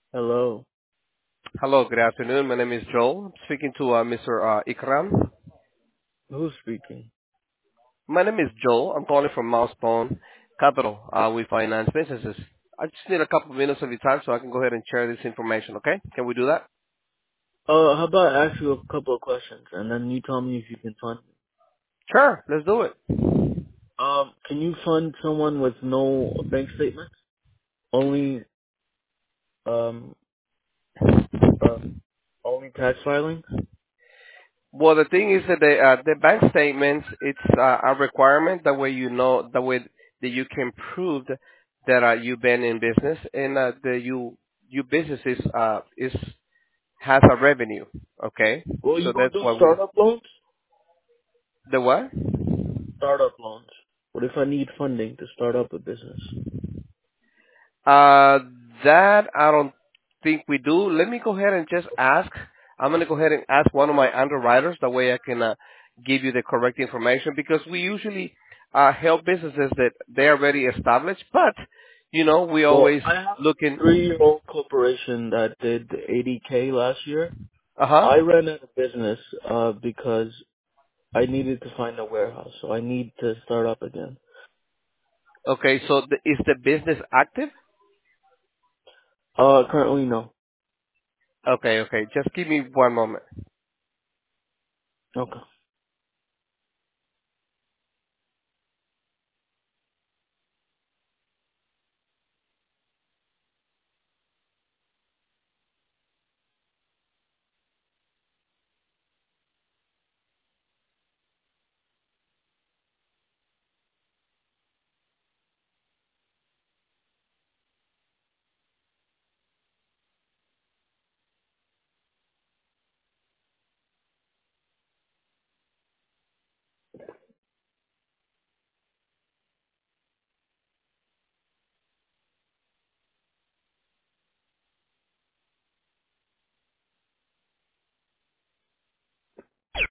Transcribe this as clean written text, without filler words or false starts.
Hello. Hello, good afternoon. My name is Joel. I'm speaking to Mr. Ikram. Who's speaking? My name is Joel. I'm calling from Mousebone Capital. We finance businesses. I just need a couple of minutes of your time so I can go ahead and share this information, okay? Can we do that? How about I ask you a couple of questions and then you tell me if you can fund me? Sure, let's do it. Can you fund someone with no bank statements? Only, um, uh, only tax filings? Well, the thing is that the bank statements, it's a requirement. That way you know, that way that you can prove that you've been in business and that your business is has a revenue, okay? Well, you So don't that's do what we, startup loans? the what? Startup loans. What if I need funding to start up a business? Uh, that I don't think we do. Let me go ahead and just ask. I'm going to go ahead and ask one of my underwriters. That way I can give you the correct information because we usually help businesses that they are already established, but we Well, always I have a looking. 3-year-old corporation that did 80K last year. Uh huh. I ran out of business, because I needed to find a warehouse, so I need to start up again. Okay, so is the business active? Currently no. Okay, okay. Just give me one moment. Okay.